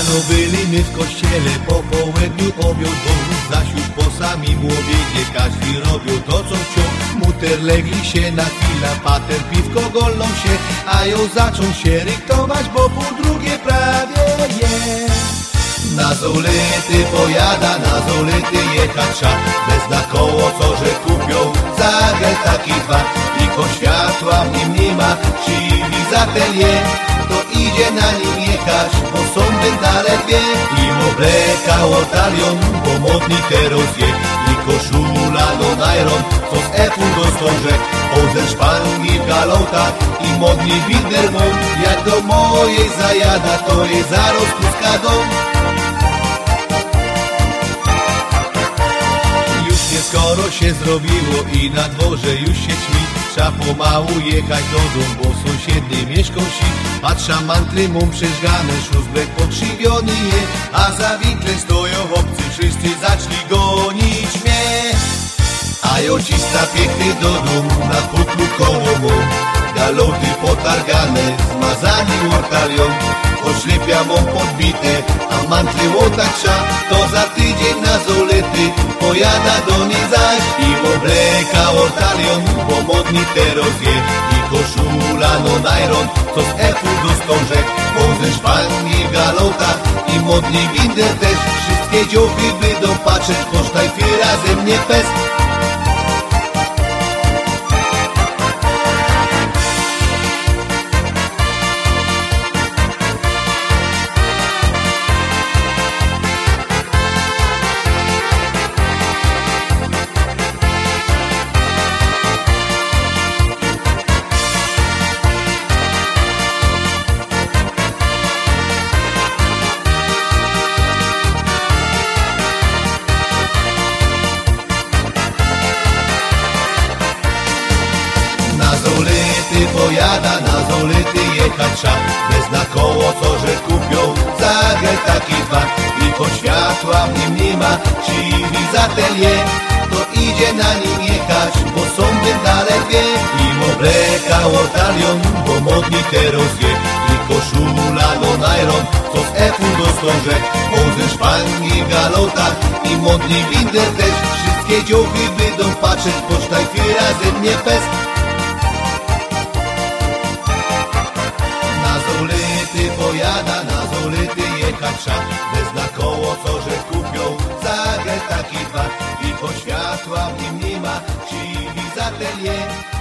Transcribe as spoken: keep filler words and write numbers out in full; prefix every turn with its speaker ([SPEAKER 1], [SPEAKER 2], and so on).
[SPEAKER 1] Rano byliśmy w kościele, po południu obiad był, zaś już po sami młodziedzie każdy robił to co chciał. Muter legli się na chwilę, pater piwko golną się, a ją zaczął się ryktować, bo pół drugie prawie jest. Na zolety pojada, na zolety jechać trzeba, bez na koło co że kupią, zagel taki dwa. I ko światła w nim nie ma, cywilizatel to idzie na nim jechać, bo sądy zaledwie. I oblekał talion, bo modni teraz je. I koszula do najron, co z efu dostąże. Oze szpangi w galotach i modni widermont. Jak do mojej zajada, to jej zaraz puska dom. Skoro się zrobiło i na dworze już się ćmi, trzeba pomału jechać do domu, bo sąsiedni mieszką si. Patrza mantry mu przeżgane, szóstbek pokrzywiony je, a za winklem stoją chłopcy, wszyscy zaczli gonić mnie. A jocista piechny do domu, na puklu koło mu, galoty potargane, zmazani ortalion. Oślepia mą podbite, a mantry łotatrza, to za tydzień na zolety pojada do niej zaś. I obleka ortalion, bo modni teraz je. I koszula no najron, co z efu dostąże. Oze szpangi w galotach i modni winder też. Wszystkie dziochy będą patrzeć, kosztaj fi razem nie pest. Pojada, na zolety jechać trzeba, bez na koło co że kupią, zagel taki dwa. I po światła w nim nie ma, cywilizatel to idzie na nim jechać, bo sądy zaledwie. I obleka ortalion, bo modni teraz je. I koszula no najron, co z efu dostąże. Oze szpangi w galotach i modni winder też. Wszystkie dziochy będą patrzeć, pocztaj fi razem nie pest. Na zolety pojada, na zolety jechać trzeba, bez na koło co że kupią, zagel taki dwa. I po światła w nim nie ma, cywilizatel je.